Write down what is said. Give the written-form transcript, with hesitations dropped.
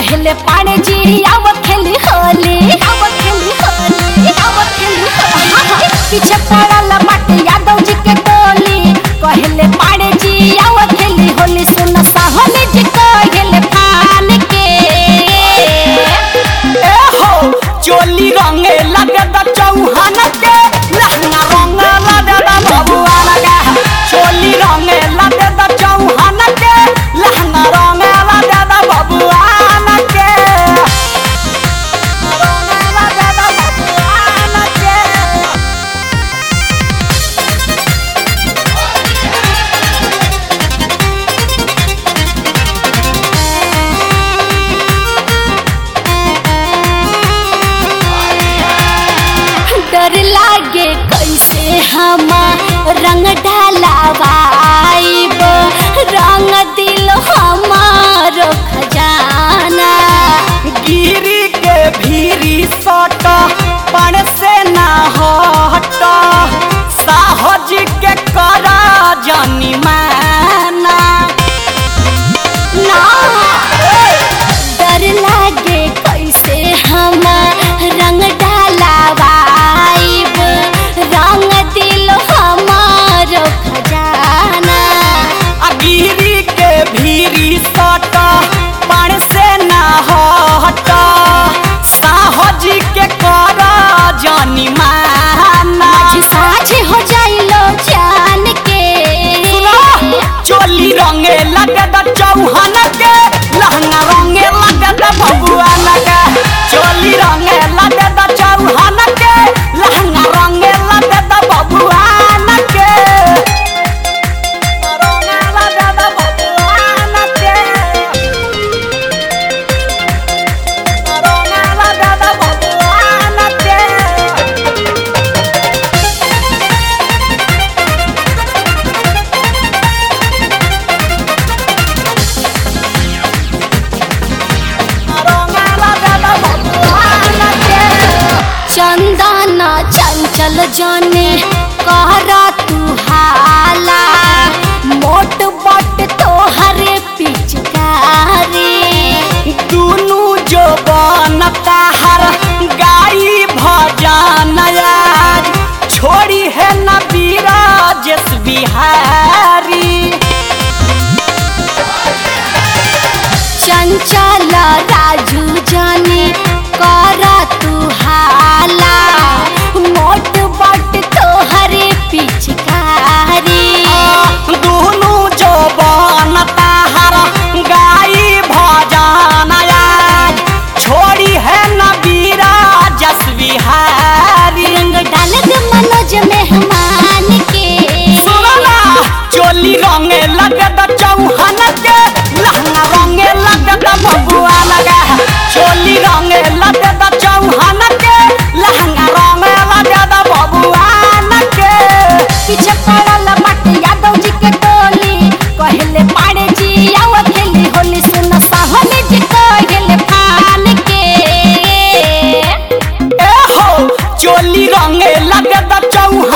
कहले पाड़े जी आव खेली होली पीछे पड़ल बाटे यादव जी के टोली कहले पाड़े जी आव खेली होली सुन साहनी जी कहले फान के ए हो चोली रंगे लगे द चौहान के लहंगा रंग लगे द बबुआ लगे चोली रंगे लगे द चौहान के लहंगा रंग लगे द बबुआ के रंग लगे द बबुआ के डर लागे कैसे हम रंग ढलावाइब रंग दिल हमारो खजाना गिरी के भीरी सट पण से ना हट साहज के करा जानी माना ना डर लागे कैसे हम रंग ढलावाइब रंग दिल हमारो खजाना गिरी के भीरी सट पण से ना हट साहज के करा जानी माना आज साझ हो जाइलो जान के चोली रंगे लगे द चौहान के लहंगा रंगे लगे द बबुआ लगे चोली रंगे लगे द चौहान के लहंगा रंगे लगे द बबुआ के रंगे लगे द बबुआ के रंगे लगे द बबुआ के चंदन चंचल जाने कहरा तू हाला मोट बट तोहरे पिचकारी दुनु जो बनता हर गाई भजन आज छोड़ी है न बीराजेश बिहारी चंचल राजू जाने कहरा तू हाला मोट बट तोहरे पिचकारी दुनु जो बनता हर गाई भजन आज छोड़ी है न बीराजेश बिहारी रंग डाल दे मनोज मेहमान के सुनला चोली रंगे लगे द चौहान के लहंगा रंगे लगे द बबुआ लगे चोली रंगे लगे द चौहान के लहंगा रंगे लगे द बबुआ के पीछे पड़ल बाटे यादव जी के टोली कहले पाड़े जी आव खेली होली सुन साहनी जी कहले फान के ए हो चोली रंगे लगे द चौहान